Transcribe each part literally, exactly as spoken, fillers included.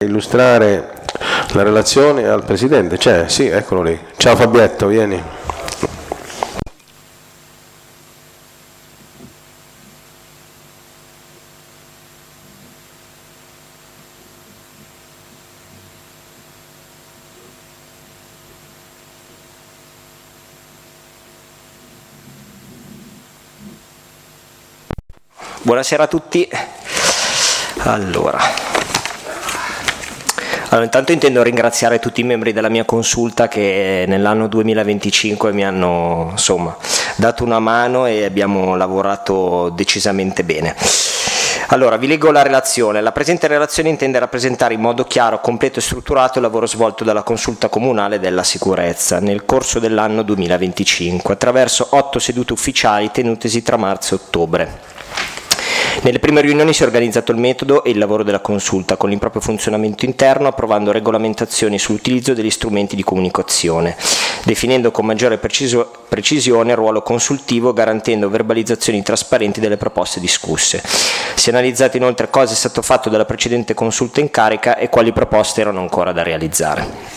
Illustrare la relazione al Presidente. C'è? Sì, eccolo lì. Ciao Fabietto, vieni. Buonasera a tutti. Allora... Allora, intanto intendo ringraziare tutti i membri della mia consulta che nell'anno duemilaventicinque mi hanno insomma dato una mano e abbiamo lavorato decisamente bene. Allora, vi leggo la relazione. La presente relazione intende rappresentare in modo chiaro, completo e strutturato il lavoro svolto dalla Consulta Comunale della Sicurezza nel corso dell'anno duemilaventicinque attraverso otto sedute ufficiali tenutesi tra marzo e ottobre. Nelle prime riunioni si è organizzato il metodo e il lavoro della consulta con l'improprio funzionamento interno, approvando regolamentazioni sull'utilizzo degli strumenti di comunicazione, definendo con maggiore preciso, precisione il ruolo consultivo, garantendo verbalizzazioni trasparenti delle proposte discusse. Si è analizzato inoltre cosa è stato fatto dalla precedente consulta in carica e quali proposte erano ancora da realizzare.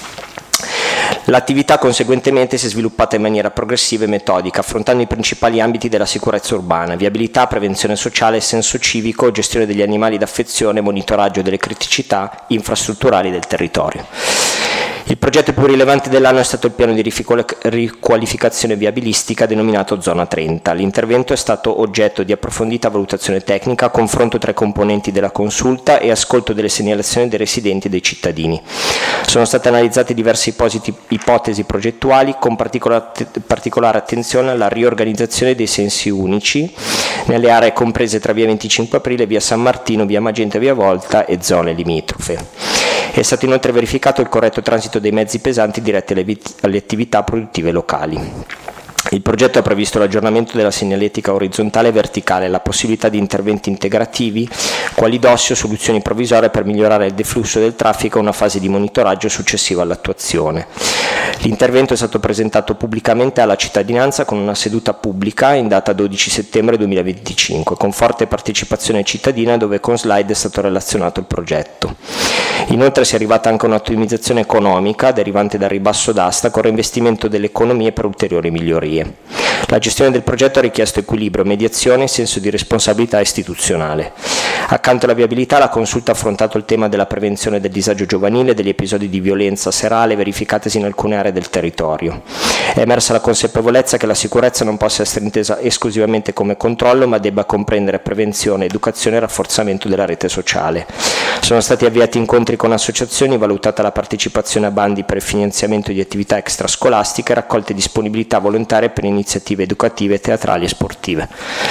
L'attività conseguentemente si è sviluppata in maniera progressiva e metodica, affrontando i principali ambiti della sicurezza urbana: viabilità, prevenzione sociale, senso civico, gestione degli animali d'affezione, monitoraggio delle criticità infrastrutturali del territorio. Il progetto più rilevante dell'anno è stato il piano di riqualificazione viabilistica denominato Zona trenta. L'intervento è stato oggetto di approfondita valutazione tecnica, confronto tra i componenti della consulta e ascolto delle segnalazioni dei residenti e dei cittadini. Sono state analizzate diverse ipotesi progettuali, con particolare attenzione alla riorganizzazione dei sensi unici nelle aree comprese tra via venticinque aprile, via San Martino, via Magenta, via Volta e zone limitrofe. È stato inoltre verificato il corretto transito dei mezzi pesanti diretti alle, alle attività produttive locali. Il progetto ha previsto l'aggiornamento della segnaletica orizzontale e verticale, la possibilità di interventi integrativi, quali DOSSI o soluzioni provvisorie per migliorare il deflusso del traffico e una fase di monitoraggio successiva all'attuazione. L'intervento è stato presentato pubblicamente alla cittadinanza con una seduta pubblica in data dodici settembre duemilaventicinque, con forte partecipazione cittadina, dove con slide è stato relazionato il progetto. Inoltre si è arrivata anche a un'ottimizzazione economica derivante dal ribasso d'asta con reinvestimento delle economie per ulteriori migliorie. La gestione del progetto ha richiesto equilibrio, mediazione e senso di responsabilità istituzionale. Accanto alla viabilità, la consulta ha affrontato il tema della prevenzione del disagio giovanile e degli episodi di violenza serale verificatesi in alcune aree del territorio. È emersa la consapevolezza che la sicurezza non possa essere intesa esclusivamente come controllo, ma debba comprendere prevenzione, educazione e rafforzamento della rete sociale. Sono stati avviati incontri con associazioni, valutata la partecipazione a bandi per il finanziamento di attività extrascolastiche e raccolte disponibilità volontarie per iniziative educative, teatrali e sportive.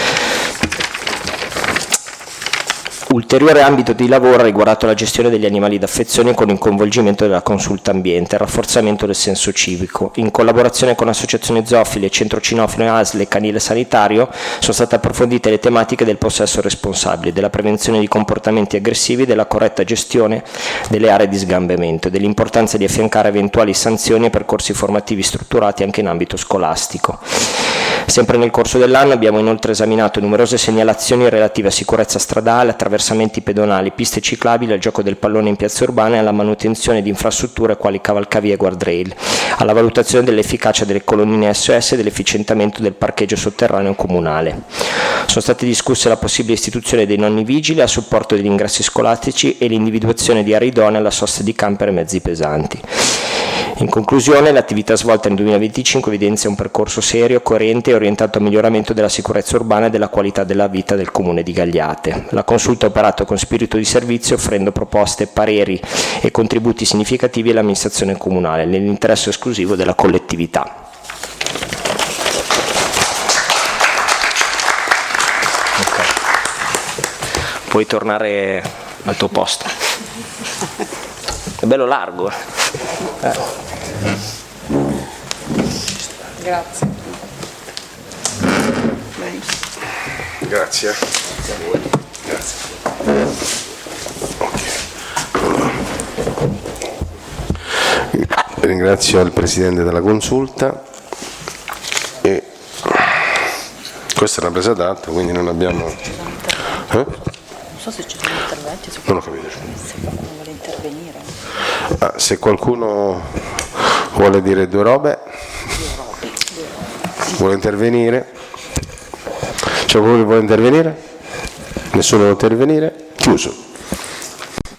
Ulteriore ambito di lavoro ha riguardato la gestione degli animali d'affezione con il coinvolgimento della consulta ambiente e il rafforzamento del senso civico. In collaborazione con associazioni zoofile, Centro Cinofilo e A S L e Canile Sanitario sono state approfondite le tematiche del possesso responsabile, della prevenzione di comportamenti aggressivi, della corretta gestione delle aree di sgambamento, dell'importanza di affiancare eventuali sanzioni e percorsi formativi strutturati anche in ambito scolastico. Sempre nel corso dell'anno abbiamo inoltre esaminato numerose segnalazioni relative a sicurezza stradale, attraversamenti pedonali, piste ciclabili, al gioco del pallone in piazze urbane e alla manutenzione di infrastrutture quali cavalcavie e guardrail, alla valutazione dell'efficacia delle colonnine S O S e dell'efficientamento del parcheggio sotterraneo comunale. Sono state discusse la possibile istituzione dei nonni vigili a supporto degli ingressi scolastici e l'individuazione di aree idonee alla sosta di camper e mezzi pesanti. In conclusione, l'attività svolta nel duemilaventicinque evidenzia un percorso serio, coerente e orientato al miglioramento della sicurezza urbana e della qualità della vita del comune di Gagliate. La consulta ha operato con spirito di servizio, offrendo proposte, pareri e contributi significativi all'amministrazione comunale, nell'interesse esclusivo della collettività. Okay. Puoi tornare al tuo posto. È bello largo. Eh. Grazie. Grazie. Grazie a voi. Grazie. Okay. Allora. Ringrazio il Presidente della Consulta e questa è una presa d'atto, quindi non abbiamo... Eh? so se ci sono interventi. Se non ho capito. Se qualcuno vuole intervenire. Ah, se qualcuno vuole dire due robe, vuole intervenire, c'è qualcuno che vuole intervenire? Nessuno vuole intervenire? Chiuso.